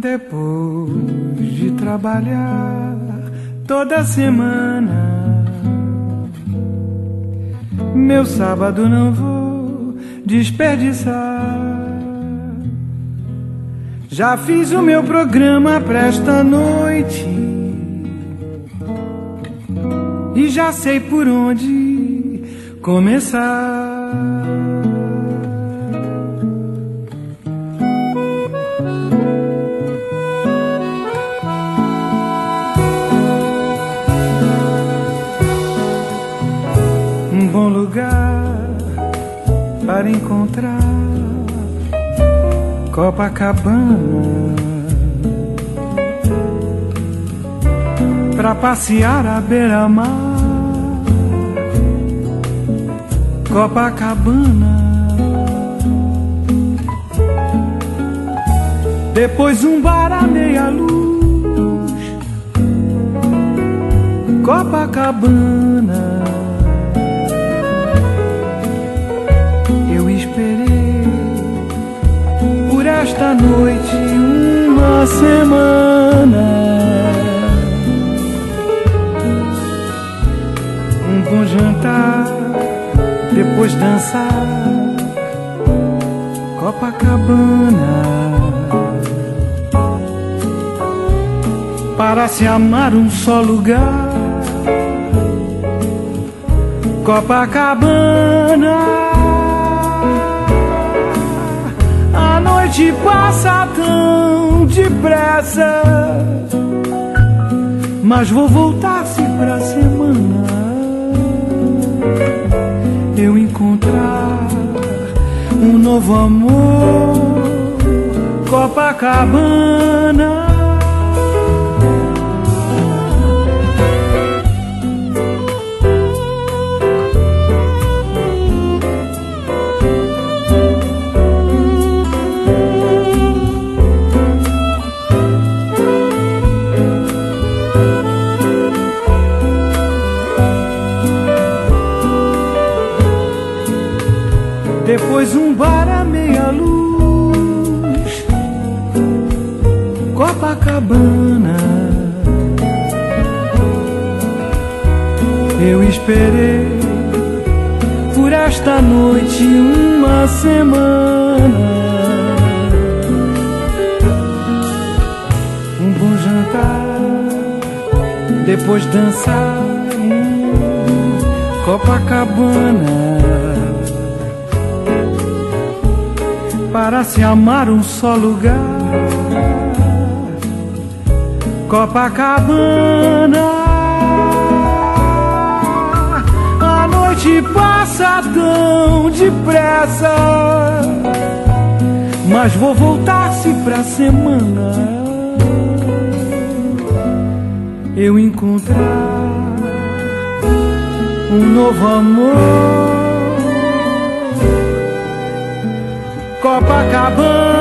Depois de trabalhar toda semana, meu sábado não vou desperdiçar. Já fiz o meu programa pra esta noite e já sei por onde começar. Um bom lugar para encontrar Copacabana, pra passear à beira-mar. Copacabana, depois um bar à meia-luz. Copacabana, eu esperei por esta noite uma semana. Um bom jantar, depois dançar. Copacabana, para se amar um só lugar. Copacabana, a noite passa tão depressa, mas vou voltar-se pra semana eu encontrar um novo amor. Copacabana, depois um bar à meia-luz. Copacabana, eu esperei por esta noite uma semana. Um bom jantar, depois dançar. Copacabana, para se amar um só lugar. Copacabana, a noite passa tão depressa, mas vou voltar-se pra semana eu encontrar um novo amor. Copacabana,